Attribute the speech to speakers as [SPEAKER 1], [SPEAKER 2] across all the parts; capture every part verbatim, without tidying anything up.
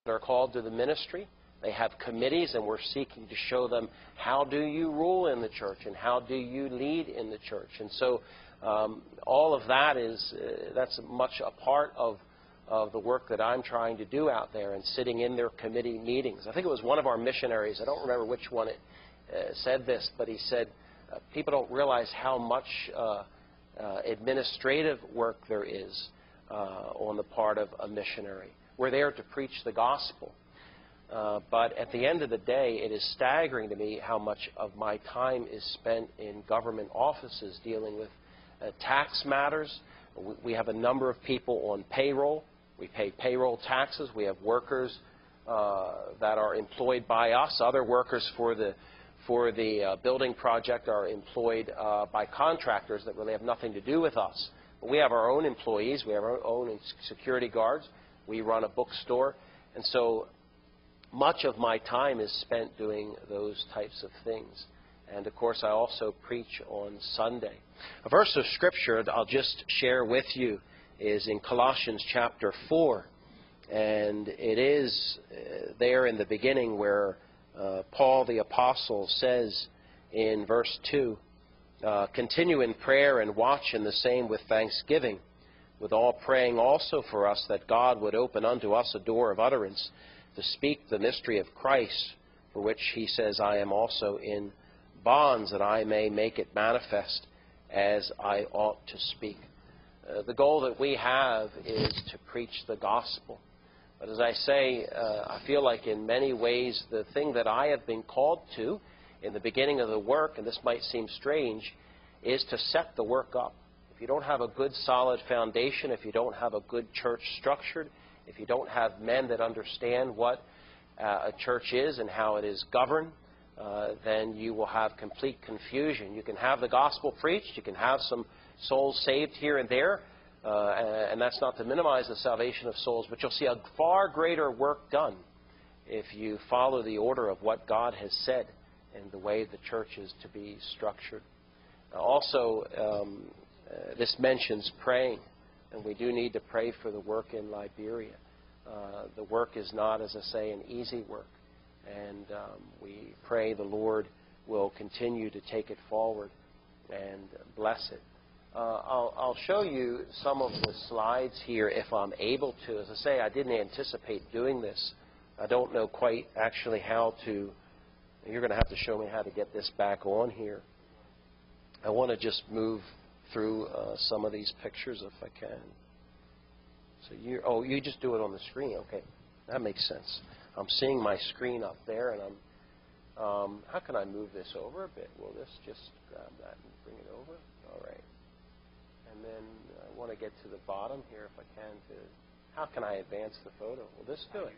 [SPEAKER 1] that are called to the ministry. They have committees, and we're seeking to show them how do you rule in the church and how do you lead in the church. And so um, all of that is, uh, that's much a part of, of the work that I'm trying to do out there and sitting in their committee meetings. I think it was one of our missionaries, I don't remember which one it uh, said this, but he said, uh, people don't realize how much uh, uh, administrative work there is uh, on the part of a missionary. We're there to preach the gospel. Uh, but at the end of the day, it is staggering to me how much of my time is spent in government offices dealing with uh, tax matters. We, we have a number of people on payroll. We pay payroll taxes. We have workers uh, that are employed by us. Other workers for the, for the uh, building project are employed uh, by contractors that really have nothing to do with us. But we have our own employees. We have our own security guards. We run a bookstore. And so much of my time is spent doing those types of things. And, of course, I also preach on Sunday. A verse of Scripture that I'll just share with you is in Colossians chapter four. And it is uh, there in the beginning where uh, Paul the Apostle says in verse two, uh, continue in prayer and watch in the same with thanksgiving, with all praying also for us that God would open unto us a door of utterance to speak the mystery of Christ, for which he says, I am also in bonds, that I may make it manifest as I ought to speak. Uh, the goal that we have is to preach the gospel. But as I say, uh, I feel like in many ways the thing that I have been called to in the beginning of the work, and this might seem strange, is to set the work up. If you don't have a good solid foundation, if you don't have a good church structured, if you don't have men that understand what uh, a church is and how it is governed, uh, then you will have complete confusion. You can have the gospel preached, you can have some souls saved here and there, uh, and that's not to minimize the salvation of souls, but you'll see a far greater work done if you follow the order of what God has said and the way the church is to be structured. Uh, also, um, uh, this mentions praying. And we do need to pray for the work in Liberia. Uh, the work is not, as I say, an easy work. And um, we pray the Lord will continue to take it forward and bless it. Uh, I'll, I'll show you some of the slides here if I'm able to. As I say, I didn't anticipate doing this. I don't know quite actually how to. You're going to have to show me how to get this back on here. I want to just move through uh, some of these pictures if I can. So you, oh, you just do it on the screen. Okay, that makes sense. I'm seeing my screen up there, and I'm. Um, how can I move this over a bit? Will this just grab that and bring it over? All right. And then I want to get to the bottom here if I can. To how can I advance the photo? Will this do it?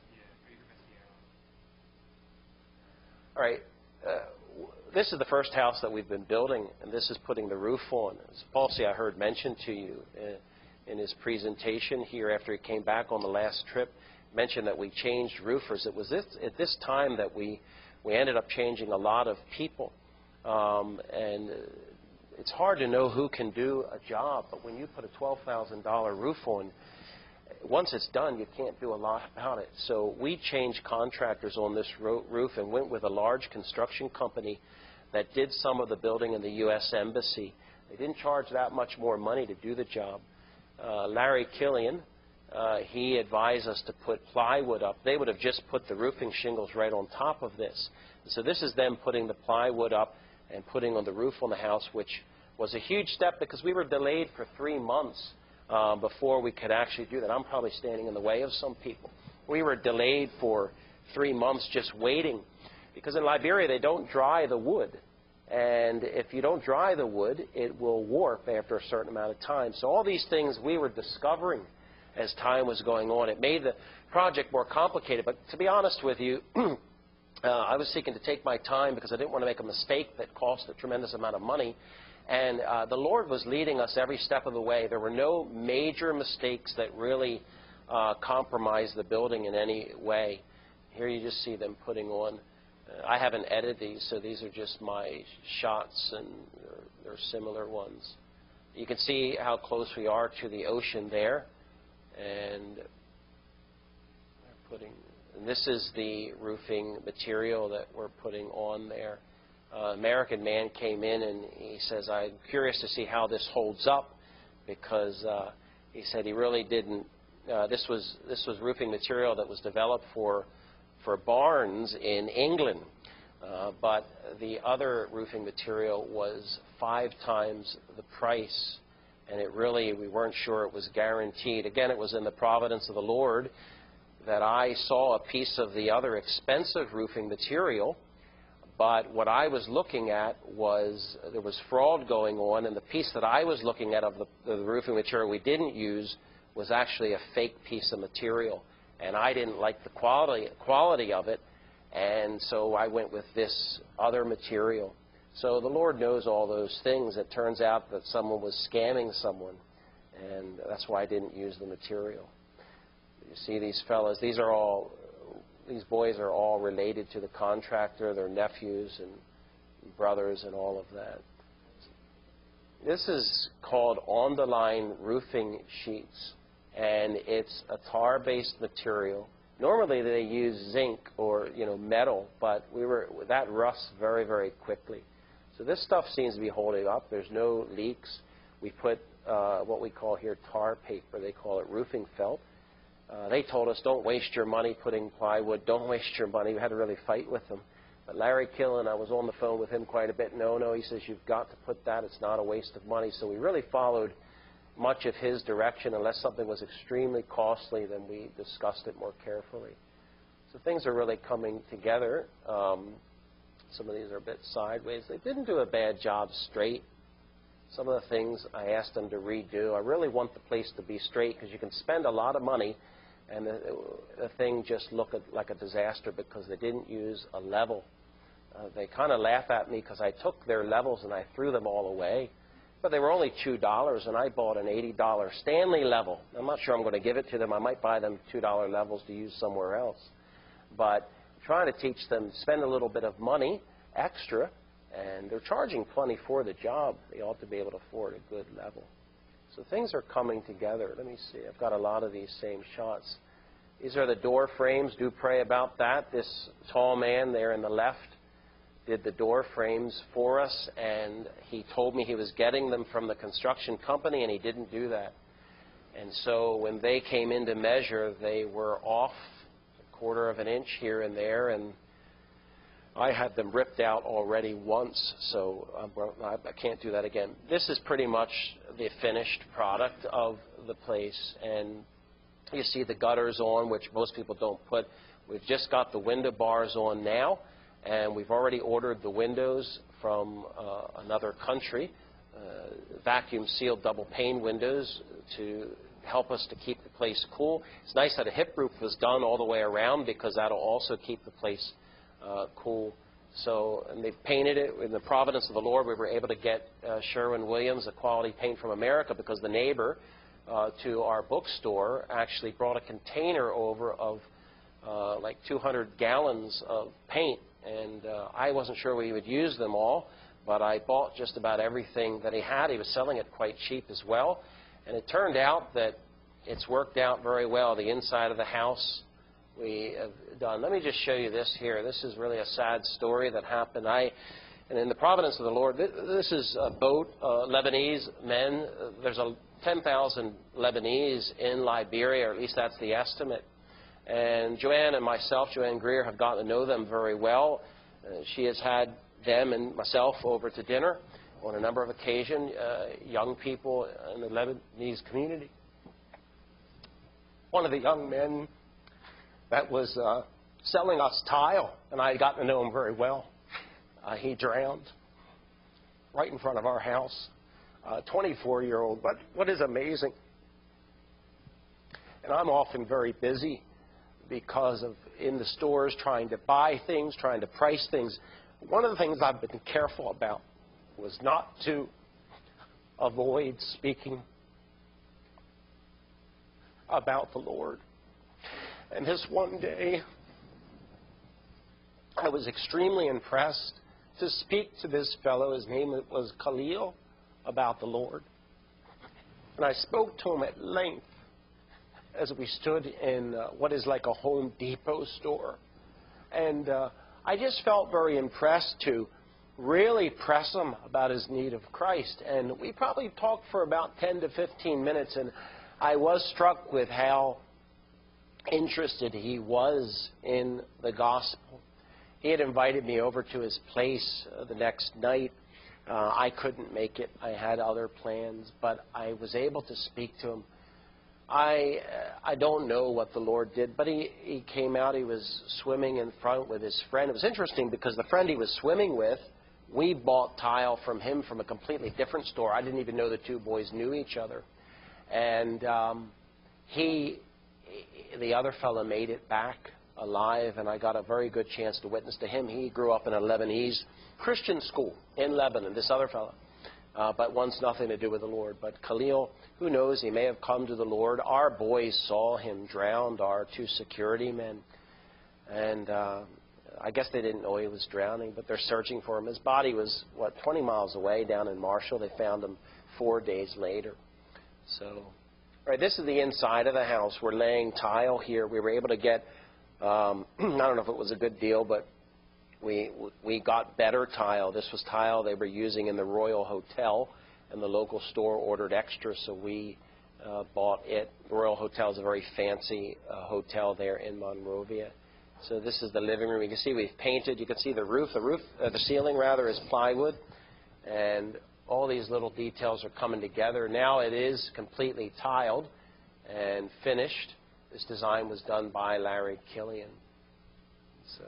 [SPEAKER 1] All right. Uh, This is the first house that we've been building, and this is putting the roof on. As Paul C. I heard mentioned to you uh, in his presentation here after he came back on the last trip, mentioned that we changed roofers. It was this, at this time that we, we ended up changing a lot of people. Um, and it's hard to know who can do a job, but when you put a twelve thousand dollar roof on, once it's done, you can't do a lot about it. So we changed contractors on this ro- roof and went with a large construction company that did some of the building in the U S Embassy. They didn't charge that much more money to do the job. Uh, Larry Killian, uh, he advised us to put plywood up. They would have just put the roofing shingles right on top of this. So this is them putting the plywood up and putting on the roof on the house, which was a huge step because we were delayed for three months uh, before we could actually do that. I'm probably standing in the way of some people. We were delayed for three months just waiting because in Liberia they don't dry the wood. And if you don't dry the wood, it will warp after a certain amount of time. So all these things we were discovering as time was going on. It made the project more complicated. But to be honest with you, uh, I was seeking to take my time because I didn't want to make a mistake that cost a tremendous amount of money. And uh, the Lord was leading us every step of the way. There were no major mistakes that really uh, compromised the building in any way. Here you just see them putting on. Uh, I haven't edited these, so these are just my shots, and they're, they're similar ones. You can see how close we are to the ocean there. And putting, and this is the roofing material that we're putting on there. Uh, American man came in and he says, I'm curious to see how this holds up, because uh, he said he really didn't, uh, this was this was roofing material that was developed for for barns in England, uh, but the other roofing material was five times the price, and it really, we weren't sure it was guaranteed. Again, it was in the providence of the Lord that I saw a piece of the other expensive roofing material, but what I was looking at was there was fraud going on, and the piece that I was looking at of the, the roofing material we didn't use was actually a fake piece of material, and I didn't like the quality quality of it, and so I went with this other material. So the Lord knows all those things. It turns out that someone was scamming someone, and that's why I didn't use the material. You see these fellows, these are all, these boys are all related to the contractor, their nephews and brothers and all of that. This is called on-the-line roofing sheets, and it's a tar-based material. Normally they use zinc or, you know, metal, but we were, that rusts very, very quickly. So this stuff seems to be holding up. There's no leaks. We put uh, what we call here tar paper. They call it roofing felt. Uh, they told us, don't waste your money putting plywood. Don't waste your money. We had to really fight with them. But Larry Killen, I was on the phone with him quite a bit. No, no, he says, you've got to put that. It's not a waste of money. So we really followed much of his direction. Unless something was extremely costly, then we discussed it more carefully. So things are really coming together. Um, some of these are a bit sideways. They didn't do a bad job straight. Some of the things I asked them to redo. I really want the place to be straight, because you can spend a lot of money and the, the thing just looked like a disaster because they didn't use a level. Uh, they kind of laugh at me because I took their levels and I threw them all away. But they were only two dollars, and I bought an eighty dollar Stanley level. I'm not sure I'm going to give it to them. I might buy them two dollar levels to use somewhere else. But trying to teach them, spend a little bit of money extra, and they're charging plenty for the job. They ought to be able to afford a good level. So things are coming together. Let me see. I've got a lot of these same shots. These are the door frames. Do pray about that. This tall man there in the left did the door frames for us, and he told me he was getting them from the construction company, and he didn't do that. And so when they came in to measure, they were off a quarter of an inch here and there, and I had them ripped out already once, so I can't do that again. This is pretty much the finished product of the place, and you see the gutters on, which most people don't put. We've just got the window bars on now, and we've already ordered the windows from uh, another country, uh, vacuum-sealed double pane windows to help us to keep the place cool. It's nice that a hip roof was done all the way around, because that'll also keep the place Uh, cool. So, and they've painted it in the providence of the Lord. We were able to get uh, Sherwin-Williams a quality paint from America, because the neighbor uh, to our bookstore actually brought a container over of uh, like two hundred gallons of paint, and uh, I wasn't sure we would use them all, but I bought just about everything that he had. He was selling it quite cheap as well, and it turned out that it's worked out very well. The inside of the house we have done. Let me just show you this here. This is really a sad story that happened. I, and in the providence of the Lord, this is a boat, uh, Lebanese men. There's a ten thousand Lebanese in Liberia, or at least that's the estimate. And Joanne and myself, Joanne Greer, have gotten to know them very well. Uh, she has had them and myself over to dinner on a number of occasions, uh, young people in the Lebanese community. One of the young men that was uh, selling us tile, and I had gotten to know him very well. Uh, he drowned right in front of our house, a twenty-four-year-old. But what is amazing, and I'm often very busy because of in the stores trying to buy things, trying to price things. One of the things I've been careful about was not to avoid speaking about the Lord. And this one day, I was extremely impressed to speak to this fellow. His name was Khalil, about the Lord. And I spoke to him at length. as we stood in uh, what is like a Home Depot store. And uh, I just felt very impressed to really press him about his need of Christ. And we probably talked for about ten to fifteen minutes, and I was struck with how interested he was in the gospel. He had invited me over to his place uh, the next night. Uh, I couldn't make it. I had other plans, but I was able to speak to him. I uh, I don't know what the Lord did, but he, he came out. He was swimming in front with his friend. It was interesting because the friend he was swimming with, we bought tile from him from a completely different store. I didn't even know the two boys knew each other. And um, he... the other fellow made it back alive, and I got a very good chance to witness to him. He grew up in a Lebanese Christian school in Lebanon, this other fellow, uh, but wants nothing to do with the Lord. But Khalil, who knows, he may have come to the Lord. Our boys saw him drowned, our two security men, and uh, I guess they didn't know he was drowning, but they're searching for him. His body was, what, twenty miles away down in Marshall. They found him four days later. So... All right, this is the inside of the house. We're laying tile here. We were able to get, um, I don't know if it was a good deal, but we we got better tile. This was tile they were using in the Royal Hotel, and the local store ordered extra, so we uh, bought it. The Royal Hotel is a very fancy uh, hotel there in Monrovia. So this is the living room. You can see we've painted. You can see the roof. The roof, uh, the ceiling rather, is plywood, and all these little details are coming together. Now it is completely tiled and finished. This design was done by Larry Killian. So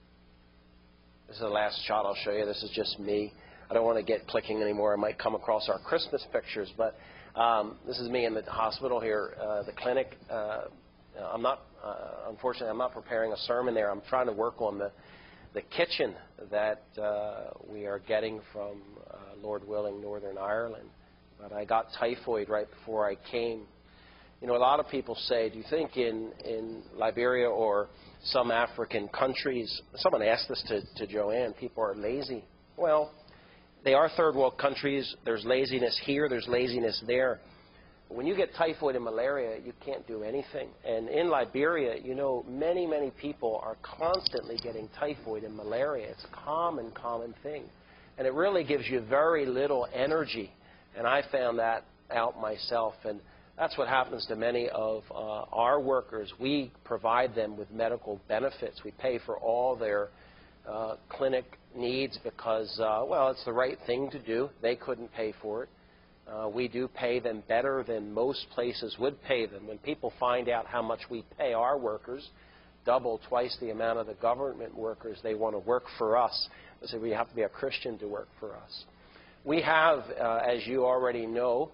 [SPEAKER 1] this is the last shot I'll show you. This is just me. I don't want to get clicking anymore. I might come across our Christmas pictures, but um, this is me in the hospital here, uh, the clinic. Uh, I'm not, uh, unfortunately, I'm not preparing a sermon there. I'm trying to work on the the kitchen that uh, we are getting from, uh, Lord willing, Northern Ireland. But I got typhoid right before I came. You know, a lot of people say, do you think in, in Liberia or some African countries, someone asked this to, to Joanne, people are lazy. Well, they are third world countries. There's laziness here. There's laziness there. When you get typhoid and malaria, you can't do anything. And in Liberia, you know, many, many people are constantly getting typhoid and malaria. It's a common, common thing. And it really gives you very little energy. And I found that out myself. And that's what happens to many of uh, our workers. We provide them with medical benefits. We pay for all their uh, clinic needs because, uh, well, it's the right thing to do. They couldn't pay for it. Uh, we do pay them better than most places would pay them. When people find out how much we pay our workers, double, twice the amount of the government workers, they want to work for us. They say, well, you have to be a Christian to work for us. We have, uh, as you already know,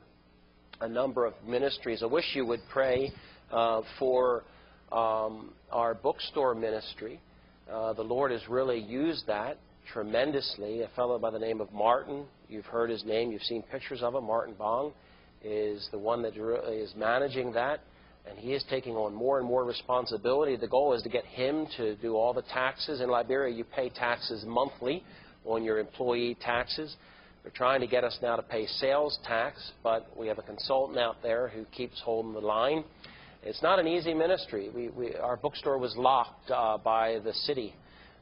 [SPEAKER 1] a number of ministries. I wish you would pray uh, for um, our bookstore ministry. Uh, the Lord has really used that tremendously. A fellow by the name of Martin, you've heard his name, you've seen pictures of him. Martin Bong is the one that is managing that, and he is taking on more and more responsibility. The goal is to get him to do all the taxes. In Liberia, you pay taxes monthly on your employee taxes. They're trying to get us now to pay sales tax, but we have a consultant out there who keeps holding the line. It's not an easy ministry. We, we, our bookstore was locked uh, by the city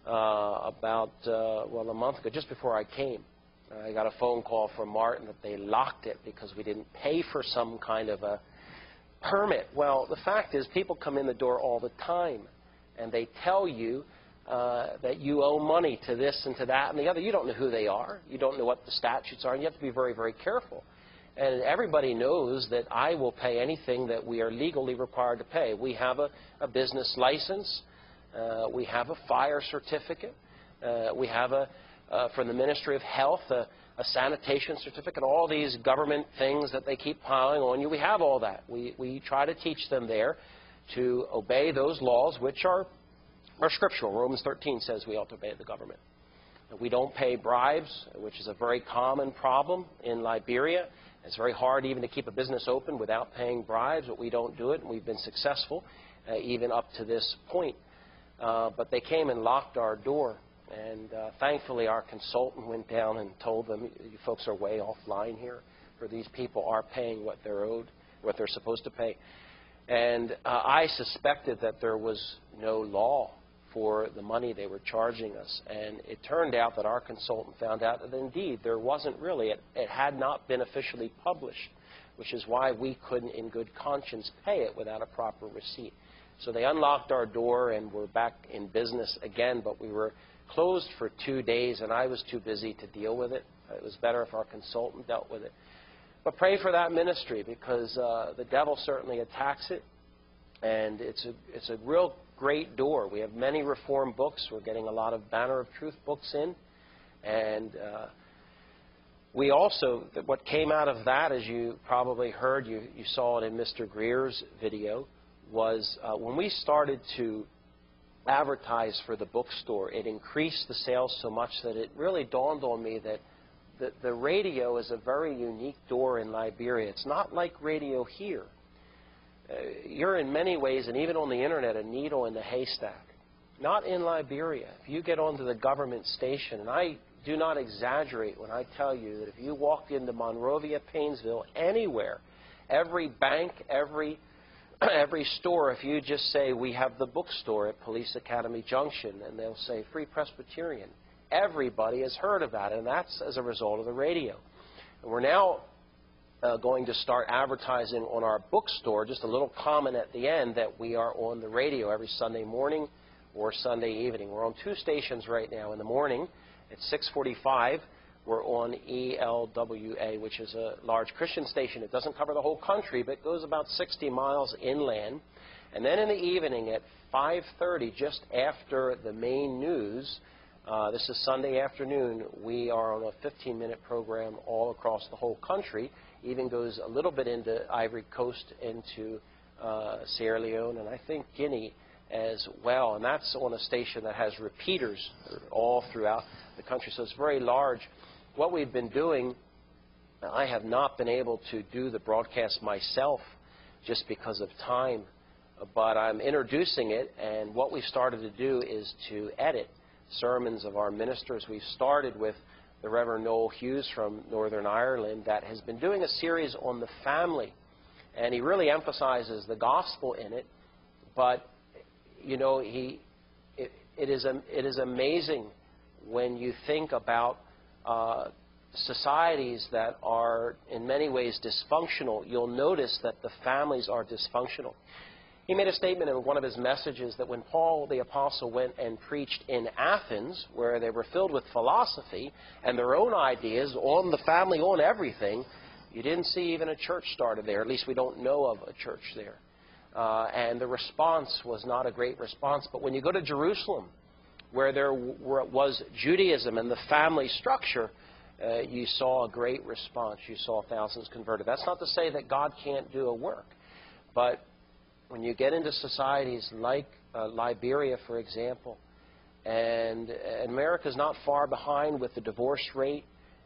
[SPEAKER 1] uh, about, uh, well, a month ago, just before I came. I got a phone call from Martin that they locked it because we didn't pay for some kind of a permit. Well, the fact is people come in the door all the time, and they tell you uh, that you owe money to this and to that and the other. You don't know who they are. You don't know what the statutes are, and you have to be very, very careful. And everybody knows that I will pay anything that we are legally required to pay. We have a, a business license. Uh, we have a fire certificate. Uh, we have a Uh, from the Ministry of Health, a, a sanitation certificate, all these government things that they keep piling on you. We have all that. We, we try to teach them there to obey those laws, which are, are scriptural. Romans thirteen says we ought to obey the government. We don't pay bribes, which is a very common problem in Liberia. It's very hard even to keep a business open without paying bribes, but we don't do it, and we've been successful uh, even up to this point. Uh, but they came and locked our door. And uh, thankfully, our consultant went down and told them, you folks are way offline here, for these people are paying what they're owed, what they're supposed to pay. And uh, I suspected that there was no law for the money they were charging us. And it turned out that our consultant found out that indeed there wasn't really. It, it had not been officially published, which is why we couldn't in good conscience pay it without a proper receipt. So they unlocked our door and we're back in business again, but we were closed for two days and I was too busy to deal with it. It was better if our consultant dealt with it. But pray for that ministry because uh, the devil certainly attacks it. And it's a, it's a real great door. We have many Reformed books. We're getting a lot of Banner of Truth books in. And uh, we also, what came out of that, as you probably heard, you, you saw it in Mister Greer's video, was uh, when we started to advertise for the bookstore, it increased the sales so much that it really dawned on me that the, the radio is a very unique door in Liberia. It's not like radio here. Uh, you're in many ways, and even on the internet, a needle in the haystack. Not in Liberia. If you get onto the government station, and I do not exaggerate when I tell you that if you walk into Monrovia, Painesville, anywhere, every bank, every every store, if you just say, we have the bookstore at Police Academy Junction, and they'll say Free Presbyterian, everybody has heard about it, and that's as a result of the radio. And we're now uh, going to start advertising on our bookstore, just a little comment at the end that we are on the radio every Sunday morning or Sunday evening. We're on two stations right now. In the morning at six forty-five, we're on E L W A, which is a large Christian station. It doesn't cover the whole country, but goes about sixty miles inland. And then in the evening at five thirty, just after the main news, uh, this is Sunday afternoon, we are on a fifteen minute program all across the whole country. Even goes a little bit into Ivory Coast, into uh, Sierra Leone, and I think Guinea as well. And that's on a station that has repeaters all throughout the country, so it's very large. What we've been doing, I have not been able to do the broadcast myself just because of time, but I'm introducing it, and what we've started to do is to edit sermons of our ministers. We've started with the Reverend Noel Hughes from Northern Ireland that has been doing a series on the family, and he really emphasizes the gospel in it, but, you know, he, it, it, is, it is amazing when you think about Uh, societies that are in many ways dysfunctional. You'll notice that the families are dysfunctional. He made a statement in one of his messages that when Paul the Apostle went and preached in Athens, where they were filled with philosophy and their own ideas on the family, on everything, you didn't see even a church started there. At least we don't know of a church there. Uh, and the response was not a great response. But when you go to Jerusalem, where there was Judaism and the family structure, uh, you saw a great response. You saw thousands converted. That's not to say that God can't do a work. But when you get into societies like uh, Liberia, for example, and, and America's not far behind with the divorce rate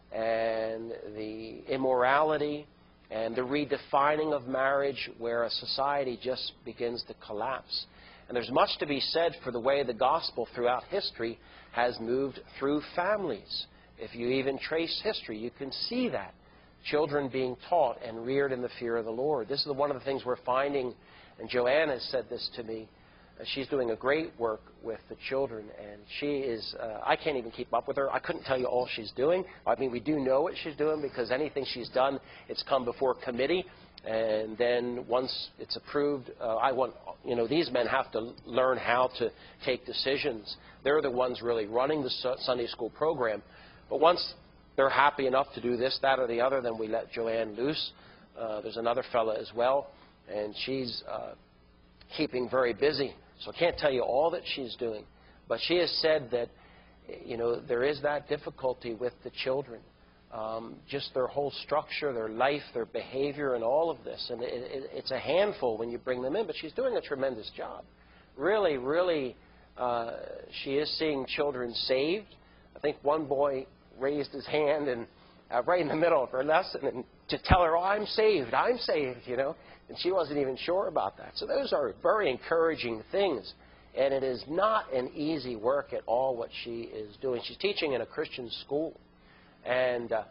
[SPEAKER 1] and the immorality and the redefining of marriage, where a society just begins to collapse. And there's much to be said for the way the gospel throughout history has moved through families. If you even trace history, you can see that. Children being taught and reared in the fear of the Lord. This is one of the things we're finding, and Joanne has said this to me. She's doing a great work with the children, and she is, uh, I can't even keep up with her. I couldn't tell you all she's doing. I mean, we do know what she's doing because anything she's done, it's come before committee. And then once it's approved, uh, I want, you know, these men have to learn how to take decisions. They're the ones really running the Sunday school program. But once they're happy enough to do this, that, or the other, then we let Joanne loose. Uh, there's another fella as well, and she's uh, keeping very busy. So I can't tell you all that she's doing. But she has said that, you know, there is that difficulty with the children. Um, just their whole structure, their life, their behavior, and all of this. And it, it, it's a handful when you bring them in, but she's doing a tremendous job. Really, really, uh, she is seeing children saved. I think one boy raised his hand and uh, right in the middle of her lesson and to tell her, oh, I'm saved, I'm saved, you know. And she wasn't even sure about that. So those are very encouraging things. And it is not an easy work at all what she is doing. She's teaching in a Christian school. And uh,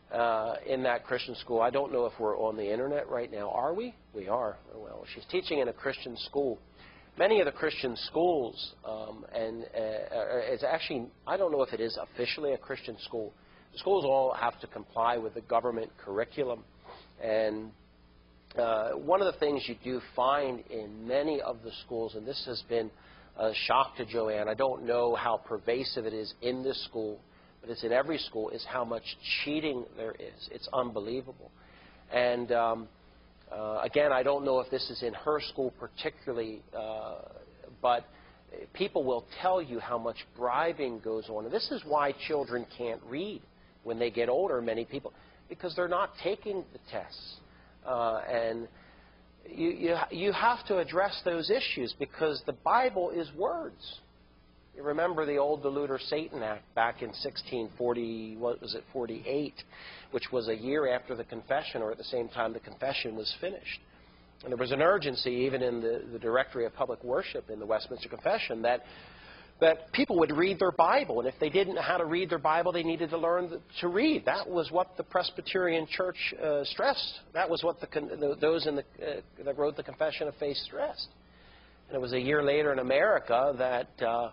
[SPEAKER 1] uh, in that Christian school. I don't know if we're on the internet right now. Are we? We are. Oh, well, she's teaching in a Christian school. Many of the Christian schools, um, and uh, it's actually, I don't know if it is officially a Christian school. The schools all have to comply with the government curriculum. And uh, one of the things you do find in many of the schools, and this has been a shock to Joanne, I don't know how pervasive it is in this school, but it's in every school, is how much cheating there is. It's unbelievable. And um, uh, again, I don't know if this is in her school particularly, uh, but people will tell you how much bribing goes on. And this is why children can't read when they get older, many people, because they're not taking the tests. Uh, and you, you, you have to address those issues because the Bible is words. You remember the old Deluder Satan Act back in sixteen forty, what was it, forty-eight, which was a year after the confession, or at the same time the confession was finished. And there was an urgency even in the, the Directory of Public Worship in the Westminster Confession that that people would read their Bible, and if they didn't know how to read their Bible, they needed to learn to read. That was what the Presbyterian Church uh, stressed. That was what the, the, those in the, uh, that wrote the Confession of Faith stressed. And it was a year later in America that, uh,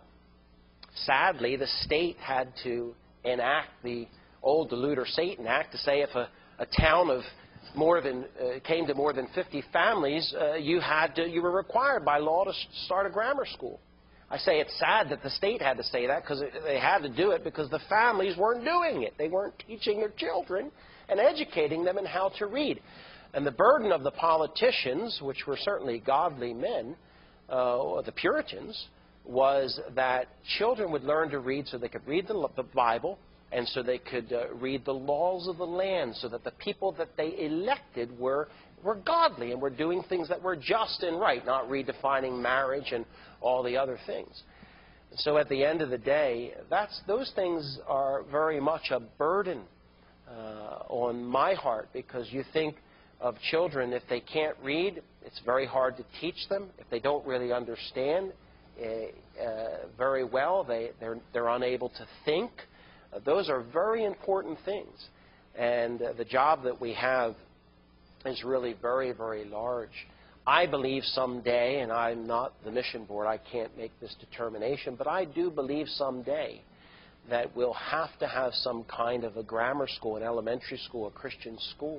[SPEAKER 1] sadly, the state had to enact the old Deluder Satan Act to say if a, a town of more than uh, came to more than fifty families, uh, you had to, you were required by law to start a grammar school. I say it's sad that the state had to say that because they had to do it because the families weren't doing it. They weren't teaching their children and educating them in how to read. And the burden of the politicians, which were certainly godly men, uh, the Puritans, was that children would learn to read so they could read the, the Bible and so they could uh, read the laws of the land, so that the people that they elected were were godly and were doing things that were just and right, not redefining marriage and all the other things. And so at the end of the day, that's, those things are very much a burden uh, on my heart, because you think of children, if they can't read, it's very hard to teach them. If they don't really understand uh, uh, very well, they, they're, they're unable to think. Uh, those are very important things. And uh, the job that we have is really very, very large. I believe someday, and I'm not the mission board, I can't make this determination, but I do believe someday that we'll have to have some kind of a grammar school, an elementary school, a Christian school.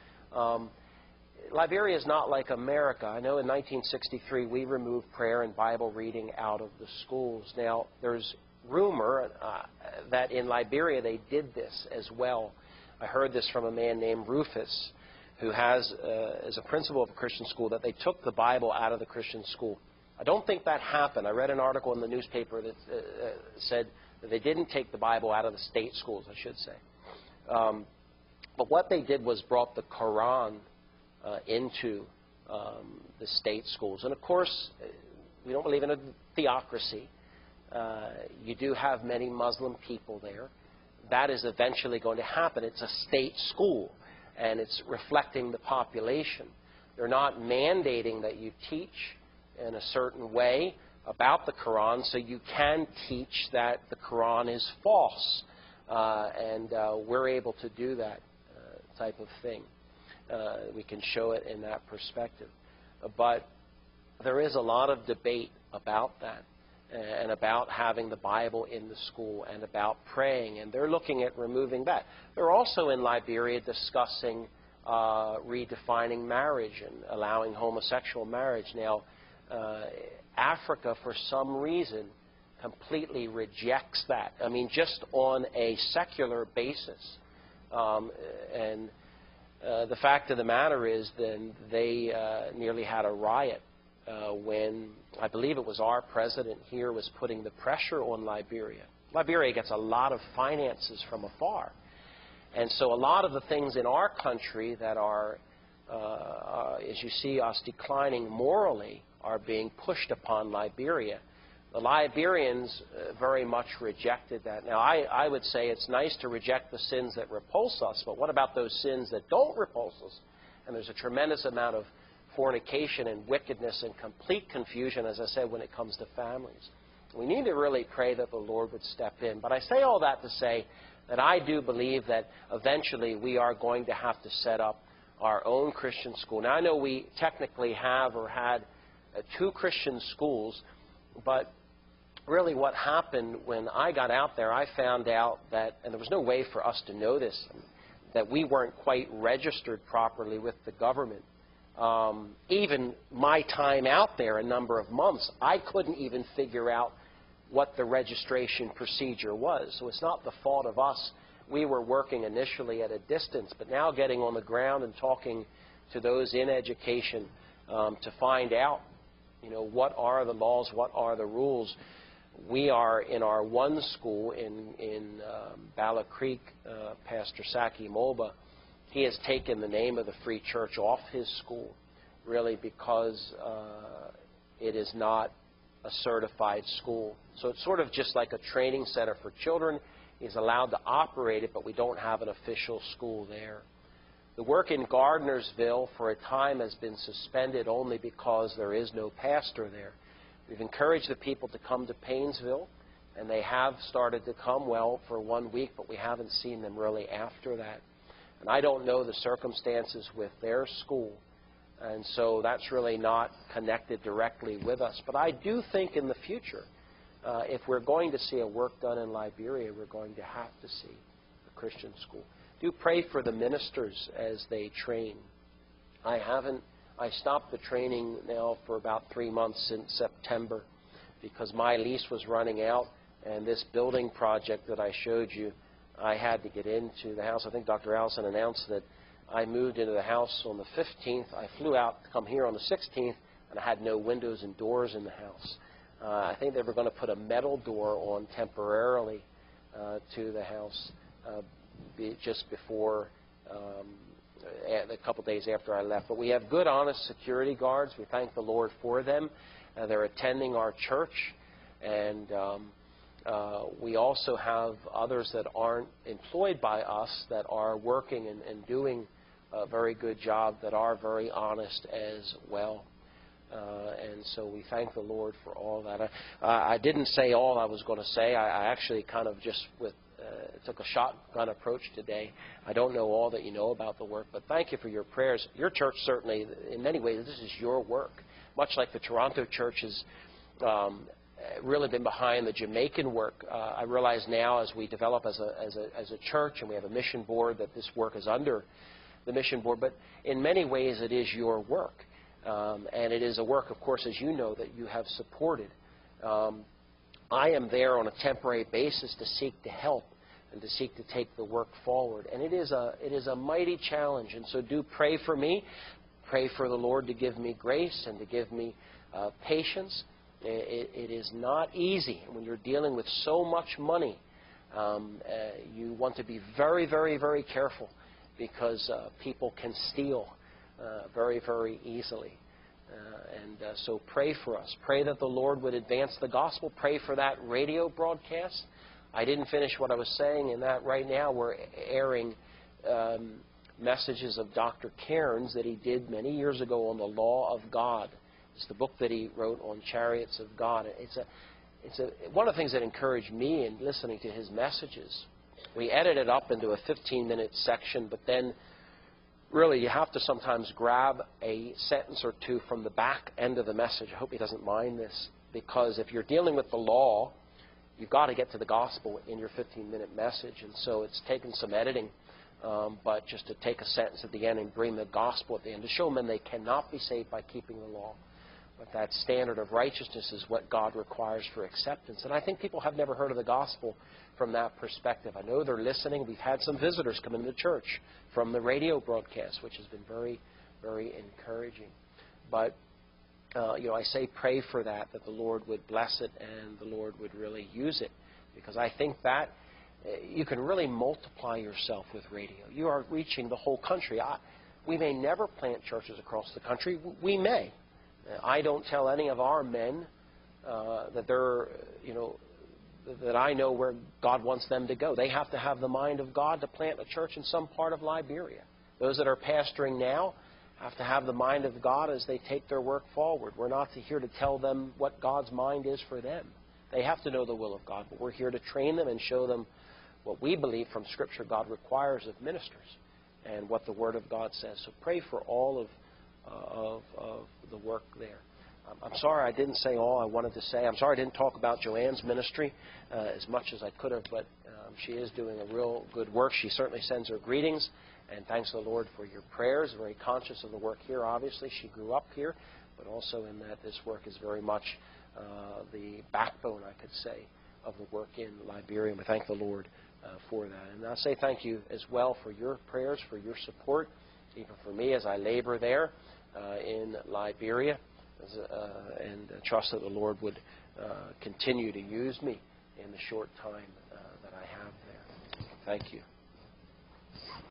[SPEAKER 1] Um, Liberia is not like America. I know in nineteen sixty-three we removed prayer and Bible reading out of the schools. Now, there's rumor uh, that in Liberia they did this as well. I heard this from a man named Rufus, who has, uh, as a principal of a Christian school, that they took the Bible out of the Christian school. I don't think that happened. I read an article in the newspaper that uh, uh, said that they didn't take the Bible out of the state schools, I should say. Um, but what they did was brought the Quran uh, into um, the state schools. And of course, we don't believe in a theocracy. Uh, you do have many Muslim people there. That is eventually going to happen. It's a state school, and it's reflecting the population. They're not mandating that you teach in a certain way about the Quran, so you can teach that the Quran is false. Uh, and uh, we're able to do that uh, type of thing. Uh, we can show it in that perspective. Uh, but there is a lot of debate about that, and about having the Bible in the school, and about praying, and they're looking at removing that. They're also in Liberia discussing uh, redefining marriage and allowing homosexual marriage. Now, uh, Africa, for some reason, completely rejects that. I mean, just on a secular basis. Um, and uh, the fact of the matter is, then they uh, nearly had a riot Uh, when I believe it was our president here was putting the pressure on Liberia. Liberia gets a lot of finances from afar. And so a lot of the things in our country that are, uh, uh, as you see us declining morally, are being pushed upon Liberia. The Liberians uh, very much rejected that. Now, I, I would say it's nice to reject the sins that repulse us, but what about those sins that don't repulse us? And there's a tremendous amount of fornication and wickedness and complete confusion, as I said, when it comes to families. We need to really pray that the Lord would step in. But I say all that to say that I do believe that eventually we are going to have to set up our own Christian school. Now, I know we technically have or had uh, two Christian schools, but really what happened when I got out there, I found out that, and there was no way for us to know this, that we weren't quite registered properly with the government. Um, even my time out there, a number of months, I couldn't even figure out what the registration procedure was. So it's not the fault of us. We were working initially at a distance, but now getting on the ground and talking to those in education um, to find out, you know, what are the laws, what are the rules. We are in our one school in, in um, Bala Creek, uh, Pastor Saki Molba, he has taken the name of the Free Church off his school, really because uh, it is not a certified school. So it's sort of just like a training center for children. He's allowed to operate it, but we don't have an official school there. The work in Gardnersville for a time has been suspended only because there is no pastor there. We've encouraged the people to come to Paynesville, and they have started to come, well, for one week, but we haven't seen them really after that. And I don't know the circumstances with their school, and so that's really not connected directly with us. But I do think in the future, uh, if we're going to see a work done in Liberia, we're going to have to see a Christian school. Do pray for the ministers as they train. I haven't, I stopped the training now for about three months since September because my lease was running out, and this building project that I showed you, I had to get into the house. I think Doctor Allison announced that I moved into the house on the fifteenth. I flew out to come here on the sixteenth, and I had no windows and doors in the house. Uh, I think they were going to put a metal door on temporarily uh, to the house uh, be, just before, um, a couple days after I left. But we have good, honest security guards. We thank the Lord for them. Uh, they're attending our church, and um, Uh, we also have others that aren't employed by us that are working and, and doing a very good job, that are very honest as well. Uh, and so we thank the Lord for all that. I, uh, I didn't say all I was going to say. I, I actually kind of just with, uh, took a shotgun approach today. I don't know all that you know about the work, but thank you for your prayers. Your church certainly, in many ways, this is your work. Much like the Toronto church is um, really been behind the Jamaican work. Uh, I realize now as we develop as a, as, a, as a church and we have a mission board that this work is under the mission board, but in many ways it is your work. Um, and it is a work, of course, as you know, that you have supported. Um, I am there on a temporary basis to seek to help and to seek to take the work forward. And it is a, it is a mighty challenge. And so do pray for me. Pray for the Lord to give me grace and to give me uh, patience. It, it is not easy when you're dealing with so much money. Um, uh, you want to be very, very, very careful because uh, people can steal uh, very, very easily. Uh, and uh, so pray for us. Pray that the Lord would advance the gospel. Pray for that radio broadcast. I didn't finish what I was saying in that right now we're airing um, messages of Doctor Cairns that he did many years ago on the law of God. It's the book that he wrote on Chariots of God. It's a, it's a, one of the things that encouraged me in listening to his messages. We edit it up into a fifteen-minute section, but then really you have to sometimes grab a sentence or two from the back end of the message. I hope he doesn't mind this, because if you're dealing with the law, you've got to get to the gospel in your fifteen-minute message. And so it's taken some editing, um, but just to take a sentence at the end and bring the gospel at the end to show men they cannot be saved by keeping the law. But that standard of righteousness is what God requires for acceptance. And I think people have never heard of the gospel from that perspective. I know they're listening. We've had some visitors come into the church from the radio broadcast, which has been very, very encouraging. But, uh, you know, I say pray for that, that the Lord would bless it and the Lord would really use it. Because I think that uh, you can really multiply yourself with radio. You are reaching the whole country. I, we may never plant churches across the country. We may. I don't tell any of our men uh, that they're, you know, that I know where God wants them to go. They have to have the mind of God to plant a church in some part of Liberia. Those that are pastoring now have to have the mind of God as they take their work forward. We're not here to tell them what God's mind is for them. They have to know the will of God, but we're here to train them and show them what we believe from Scripture God requires of ministers and what the Word of God says. So pray for all of, uh, of, of the work there. Um, I'm sorry I didn't say all I wanted to say. I'm sorry I didn't talk about Joanne's ministry uh, as much as I could have, but um, she is doing a real good work. She certainly sends her greetings, and thanks to the Lord for your prayers. Very conscious of the work here, obviously. She grew up here, but also in that this work is very much uh, the backbone, I could say, of the work in Liberia. And we thank the Lord uh, for that. And I say thank you as well for your prayers, for your support, even for me as I labor there uh, in Liberia, as, uh, and uh, trust that the Lord would uh, continue to use me in the short time uh, that I have there. Thank you.